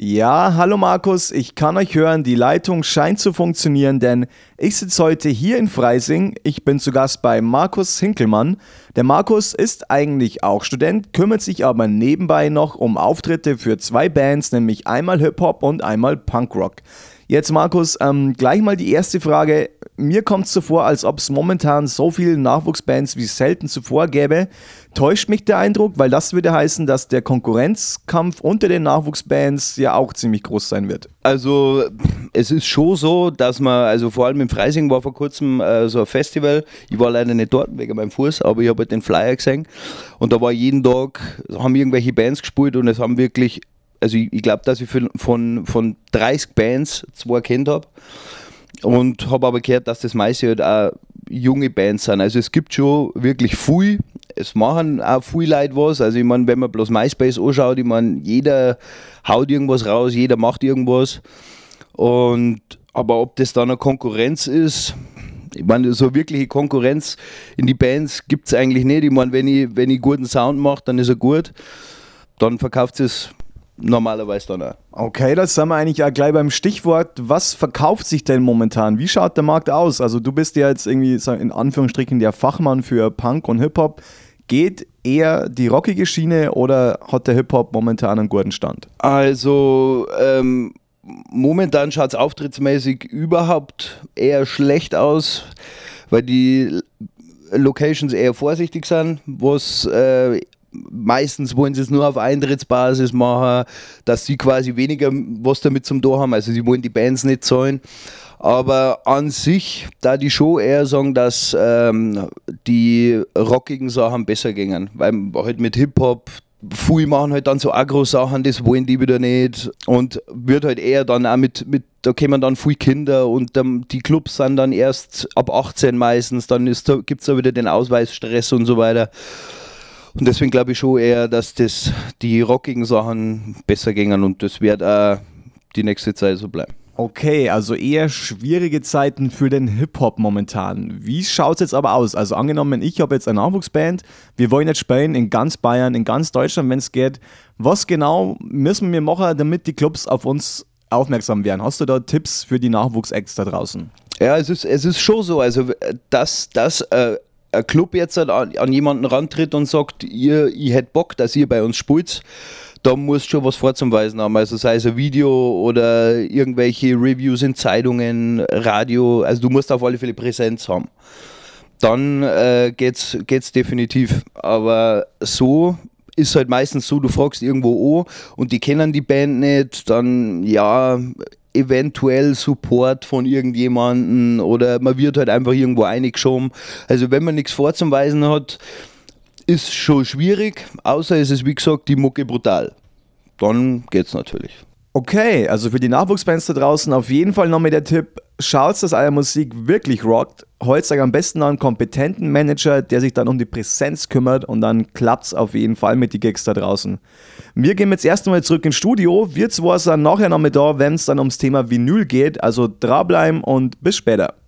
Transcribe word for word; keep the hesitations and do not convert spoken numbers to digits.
Ja, hallo Markus, ich kann euch hören, die Leitung scheint zu funktionieren, denn ich sitze heute hier in Freising. Ich bin zu Gast bei Markus Hinkelmann. Der Markus ist eigentlich auch Student, kümmert sich aber nebenbei noch um Auftritte für zwei Bands, nämlich einmal Hip-Hop und einmal Punkrock. Jetzt Markus, ähm, gleich mal die erste Frage. Mir kommt es so vor, als ob es momentan so viele Nachwuchsbands wie selten zuvor gäbe. Täuscht mich der Eindruck? Weil das würde heißen, dass der Konkurrenzkampf unter den Nachwuchsbands ja auch ziemlich groß sein wird. Also es ist schon so, dass man, also vor allem in Freising war vor kurzem äh, so ein Festival. Ich war leider nicht dort wegen meinem Fuß, aber ich habe halt den Flyer gesehen. Und da war jeden Tag, haben irgendwelche Bands gespielt und es haben wirklich, also ich, ich glaube, dass ich von, von dreißig Bands zwei kennt habe. Und habe aber gehört, dass das meiste halt auch junge Bands sind. Also es gibt schon wirklich viel, es machen auch viele Leute was. Also ich meine, wenn man bloß MySpace anschaut, ich meine, jeder haut irgendwas raus, jeder macht irgendwas. Und, aber ob das dann eine Konkurrenz ist, ich meine, so wirkliche Konkurrenz in die Bands gibt es eigentlich nicht. Ich meine, wenn ich, wenn ich guten Sound mache, dann ist er gut. Dann verkauft es normalerweise dann auch. Okay, das sind wir eigentlich auch gleich beim Stichwort. Was verkauft sich denn momentan? Wie schaut der Markt aus? Also du bist ja jetzt irgendwie in Anführungsstrichen der Fachmann für Punk und Hip-Hop. Geht eher die rockige Schiene oder hat der Hip-Hop momentan einen guten Stand? Also ähm, momentan schaut es auftrittsmäßig überhaupt eher schlecht aus, weil die Locations eher vorsichtig sind, was äh, meistens wollen sie es nur auf Eintrittsbasis machen, dass sie quasi weniger was damit zum tun haben, also sie wollen die Bands nicht zahlen. Aber an sich, da die schon eher sagen, dass ähm, die rockigen Sachen besser gingen, weil halt mit Hip-Hop, viele machen halt dann so Agro-Sachen, das wollen die wieder nicht und wird halt eher dann auch mit, mit da kommen dann viele Kinder und ähm, die Clubs sind dann erst ab achtzehn meistens, dann da, gibt es da wieder den Ausweisstress und so weiter. Und deswegen glaube ich schon eher, dass das die rockigen Sachen besser gingen und das wird auch die nächste Zeit so bleiben. Okay, also eher schwierige Zeiten für den Hip-Hop momentan. Wie schaut es jetzt aber aus? Also angenommen, ich habe jetzt eine Nachwuchsband, wir wollen jetzt spielen in ganz Bayern, in ganz Deutschland, wenn es geht. Was genau müssen wir machen, damit die Clubs auf uns aufmerksam werden? Hast du da Tipps für die Nachwuchsacts da draußen? Ja, es ist, es ist schon so, also dass das äh, ein Club jetzt an, an jemanden rantritt und sagt, ihr, ich hätte Bock, dass ihr bei uns spielt, da musst du schon was vorzuweisen haben. Also sei es ein Video oder irgendwelche Reviews in Zeitungen, Radio, also du musst auf alle Fälle Präsenz haben. Dann äh, geht's, geht's definitiv. Aber so ist halt meistens so, du fragst irgendwo an und die kennen die Band nicht, dann ja, eventuell Support von irgendjemandem oder man wird halt einfach irgendwo eingeschoben. Also wenn man nichts vorzuweisen hat, ist schon schwierig, außer es ist wie gesagt die Mucke brutal. Dann geht's natürlich. Okay, also für die Nachwuchsbands da draußen auf jeden Fall nochmal der Tipp, schaut, dass eure Musik wirklich rockt. Holt euch am besten einen kompetenten Manager, der sich dann um die Präsenz kümmert und dann klappt's auf jeden Fall mit den Gigs da draußen. Wir gehen jetzt erst einmal zurück ins Studio. Wir zwei sind nachher noch mit da, wenn es dann ums Thema Vinyl geht. Also dranbleiben und bis später.